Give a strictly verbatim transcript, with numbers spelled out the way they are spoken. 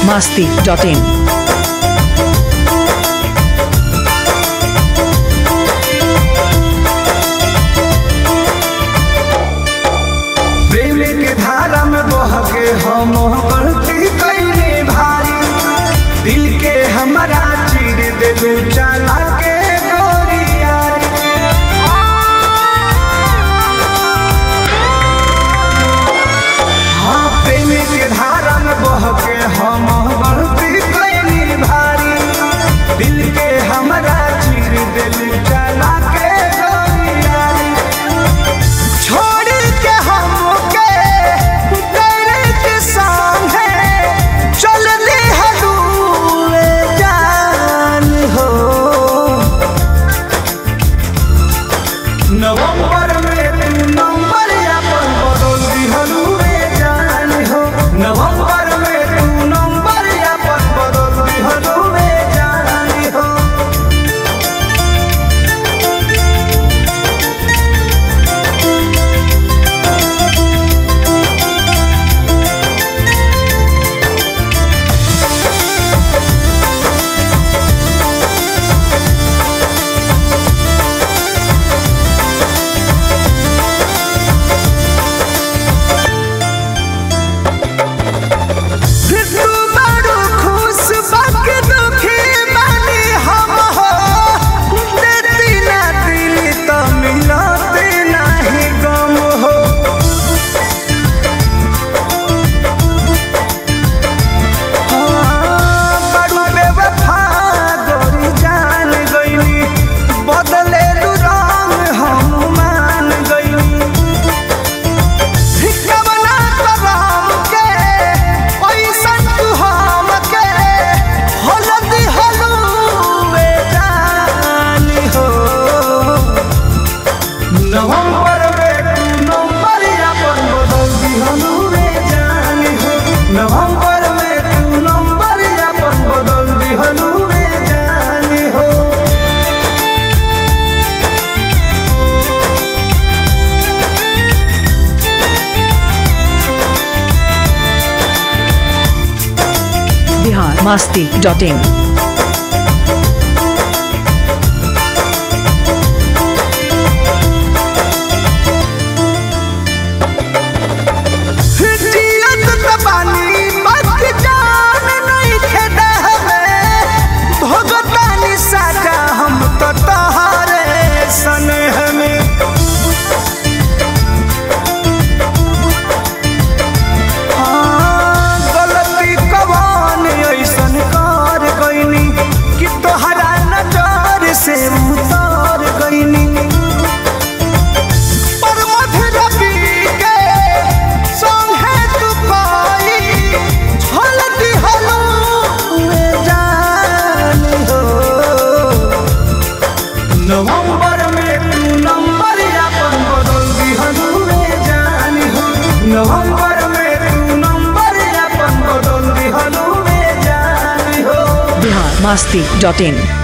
masti dot in. प्रेम के धारा में बह के हम गलती कैले भारी, दिल के हमारा चीर देलू चला के गोरिया। हाँ, प्रेम के धारा में बह के हम गलती कैले भारी, दिल के हमारा चीर देलू चला के गोरिया। छोड़ के हमके तेरे के सामने चल ले हलूए जान हो। नवंबर में तू नंबर अपन बदल दी हलूए जान हो। नवंबर में तू नंबर अपन बदल दी हलूए जान हो। नवंबर में तू नंबर अपन बदल दी हलूए जान हो। नवंबर में तू नंबर अपन बदल दी हलूए जान हो। Bihar masti dot in. से उतार गईनी पर मधुरबी के संगे तू पाई झलती हलूए जान हो। नवंबर में तू नंबर अपन बदल दी हलूए जान हो। नवंबर में तू नंबर अपन बदल दी हलूए जान हो। Bihar masti dot in.